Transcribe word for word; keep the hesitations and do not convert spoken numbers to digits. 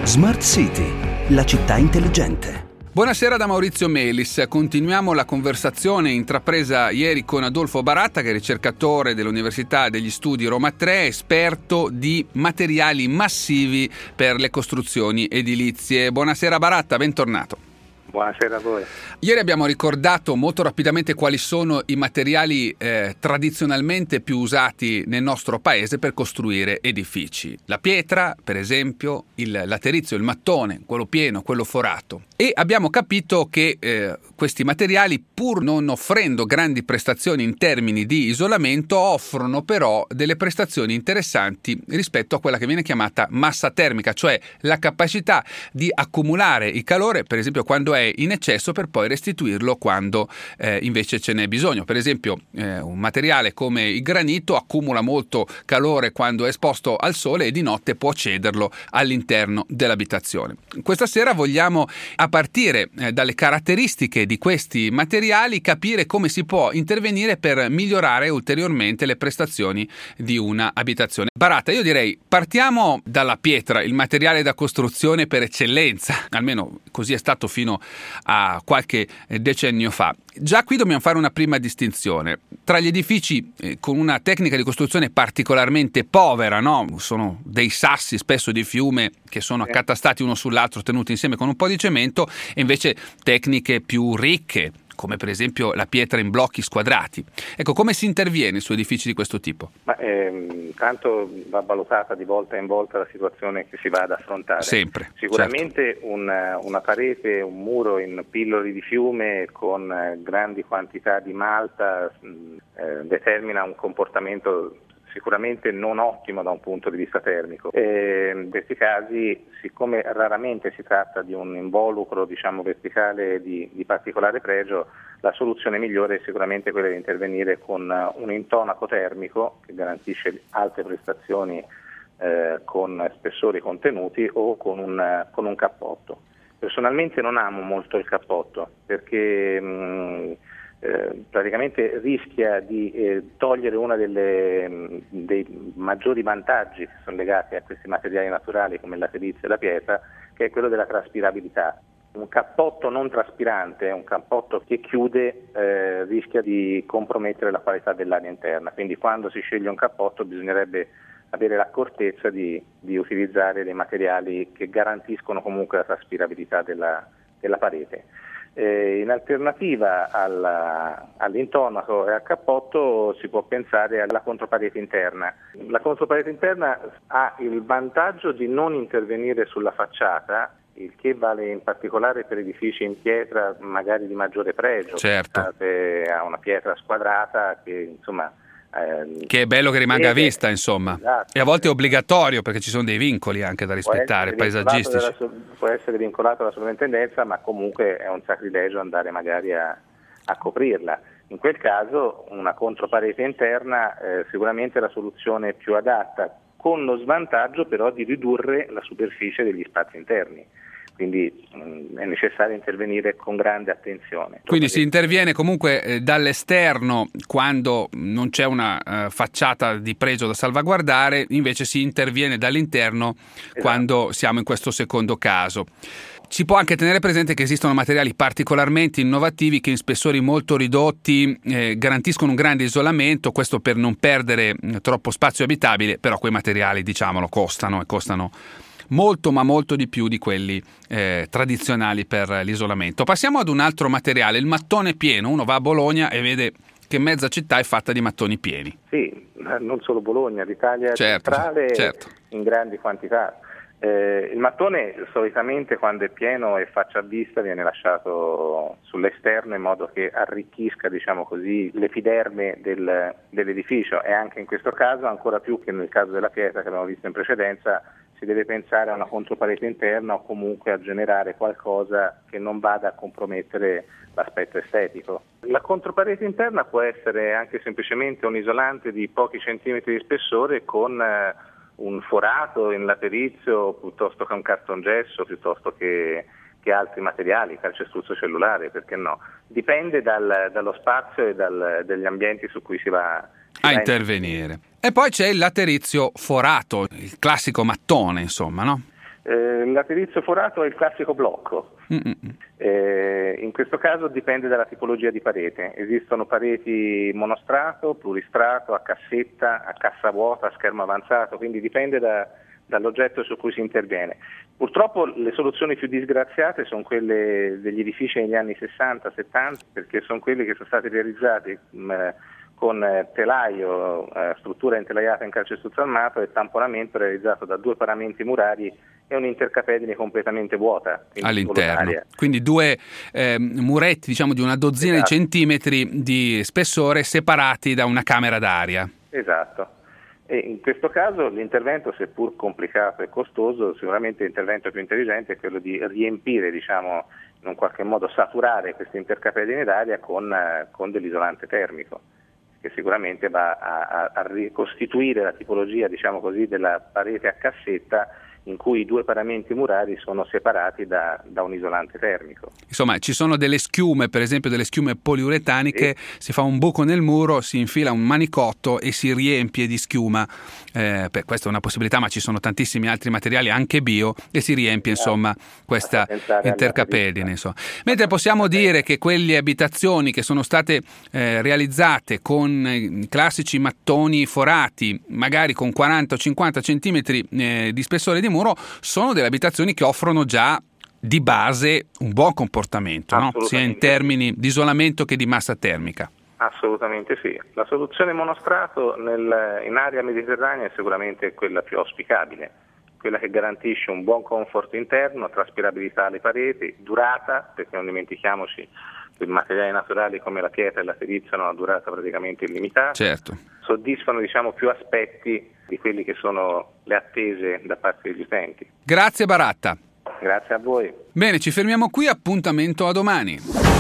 Smart City, la città intelligente. Buonasera da Maurizio Melis. Continuiamo la conversazione intrapresa ieri con Adolfo Baratta, che è ricercatore dell'Università degli Studi Roma tre, esperto di materiali massivi per le costruzioni edilizie. Buonasera Baratta, bentornato. Buonasera a voi. Ieri abbiamo ricordato molto rapidamente quali sono i materiali eh, tradizionalmente più usati nel nostro paese per costruire edifici. La pietra, per esempio, il laterizio, il mattone, quello pieno, quello forato. E abbiamo capito che eh, questi materiali, pur non offrendo grandi prestazioni in termini di isolamento, offrono però delle prestazioni interessanti rispetto a quella che viene chiamata massa termica, cioè la capacità di accumulare il calore, per esempio quando è in eccesso, per poi restituirlo quando eh, invece ce n'è bisogno. Per esempio eh, un materiale come il granito accumula molto calore quando è esposto al sole e di notte può cederlo all'interno dell'abitazione. Questa sera vogliamo, a partire eh, dalle caratteristiche di questi materiali, capire come si può intervenire per migliorare ulteriormente le prestazioni di una abitazione. Baratta, io direi partiamo dalla pietra, il materiale da costruzione per eccellenza, almeno così è stato fino a qualche decennio fa. Già qui dobbiamo fare una prima distinzione tra gli edifici eh, con una tecnica di costruzione particolarmente povera, no? Sono dei sassi spesso di fiume che sono accatastati uno sull'altro, tenuti insieme con un po' di cemento, e invece tecniche più ricche, come per esempio la pietra in blocchi squadrati. Ecco, come si interviene su edifici di questo tipo? Ma, ehm, tanto va valutata di volta in volta la situazione che si va ad affrontare. Sempre. Sicuramente certo. una, una parete, un muro in pilloli di fiume con eh, grandi quantità di malta mh, eh, determina un comportamento sicuramente non ottimo da un punto di vista termico. E in questi casi, siccome raramente si tratta di un involucro, diciamo, verticale di, di particolare pregio, la soluzione migliore è sicuramente quella di intervenire con un intonaco termico che garantisce alte prestazioni eh, con spessori contenuti, o con un, con un cappotto. Personalmente non amo molto il cappotto perché mh, Eh, praticamente rischia di eh, togliere uno dei maggiori vantaggi che sono legati a questi materiali naturali come il laterizio e la pietra, che è quello della traspirabilità. Un cappotto non traspirante, un cappotto che chiude, eh, rischia di compromettere la qualità dell'aria interna, quindi quando si sceglie un cappotto bisognerebbe avere l'accortezza di, di utilizzare dei materiali che garantiscono comunque la traspirabilità della, della parete. Eh, in alternativa alla, all'intonaco e al cappotto si può pensare alla controparete interna. La controparete interna ha il vantaggio di non intervenire sulla facciata, il che vale in particolare per edifici in pietra magari di maggiore pregio. Certo. Ha una pietra squadrata che insomma Eh, che è bello che rimanga a vista, insomma. Esatto. E a volte è obbligatorio perché ci sono dei vincoli anche da rispettare, paesaggistici. Della, può essere vincolato alla sovrintendenza, ma comunque è un sacrilegio andare magari a, a coprirla. In quel caso una controparete interna eh, sicuramente è la soluzione più adatta, con lo svantaggio però di ridurre la superficie degli spazi interni. Quindi mh, è necessario intervenire con grande attenzione. Quindi si interviene comunque eh, dall'esterno quando non c'è una uh, facciata di pregio da salvaguardare, invece si interviene dall'interno, esatto, quando siamo in questo secondo caso. Si può anche tenere presente che esistono materiali particolarmente innovativi che in spessori molto ridotti eh, garantiscono un grande isolamento, questo per non perdere mh, troppo spazio abitabile, però quei materiali, diciamolo, costano e costano molto ma molto di più di quelli eh, tradizionali per l'isolamento. Passiamo ad un altro materiale, il mattone pieno. Uno va a Bologna e vede che mezza città è fatta di mattoni pieni. Sì, non solo Bologna, l'Italia certo, centrale certo. in grandi quantità. Eh, il mattone solitamente quando è pieno e faccia a vista viene lasciato sull'esterno in modo che arricchisca, diciamo così, l'epiderme del, dell'edificio, e anche in questo caso, ancora più che nel caso della pietra che abbiamo visto in precedenza, si deve pensare a una controparete interna o comunque a generare qualcosa che non vada a compromettere l'aspetto estetico. La controparete interna può essere anche semplicemente un isolante di pochi centimetri di spessore con eh, un forato in laterizio piuttosto che un cartongesso, piuttosto che, che altri materiali, calcestruzzo cellulare, perché no? Dipende dal, dallo spazio e dal, dagli ambienti su cui si va a intervenire. E poi c'è il laterizio forato, il classico mattone, insomma, no? Eh, l'aterizio forato è il classico blocco. Eh, in questo caso dipende dalla tipologia di parete. Esistono pareti monostrato, pluristrato, a cassetta, a cassa vuota, a schermo avanzato, quindi dipende da, dall'oggetto su cui si interviene. Purtroppo le soluzioni più disgraziate sono quelle degli edifici negli anni sessanta settanta, perché sono quelli che sono stati realizzati mh, con telaio, eh, struttura intelaiata in calcestruzzo armato e tamponamento realizzato da due paramenti murari e un'intercapedine completamente vuota all'interno. Volontaria. Quindi due eh, muretti, diciamo, di una dozzina esatto. di centimetri di spessore separati da una camera d'aria. Esatto. E in questo caso l'intervento, seppur complicato e costoso, sicuramente l'intervento più intelligente è quello di riempire, diciamo, in un qualche modo saturare queste intercapedine d'aria con, eh, con dell'isolante termico, che sicuramente va a, a, a ricostituire la tipologia, diciamo così, della parete a cassetta in cui i due paramenti murari sono separati da, da un isolante termico. Insomma, ci sono delle schiume, per esempio delle schiume poliuretaniche, sì. Si fa un buco nel muro, si infila un manicotto e si riempie di schiuma. Eh, per, questa è una possibilità, ma ci sono tantissimi altri materiali, anche bio, e si riempie insomma questa intercapedine. Insomma. Mentre possiamo dire che quelle abitazioni che sono state eh, realizzate con i classici mattoni forati, magari con quaranta o cinquanta centimetri eh, di spessore di muro, sono delle abitazioni che offrono già di base un buon comportamento, no? Sia in termini di isolamento che di massa termica. Assolutamente sì. La soluzione monostrato nel, in area mediterranea è sicuramente quella più auspicabile, quella che garantisce un buon comfort interno, traspirabilità alle pareti, durata, perché non dimentichiamoci i materiali naturali come la pietra e l'aterizio hanno una durata praticamente illimitata. Certo. Soddisfano, diciamo, più aspetti di quelli che sono le attese da parte degli utenti. Grazie Baratta. Grazie a voi. Bene, ci fermiamo qui, appuntamento a domani.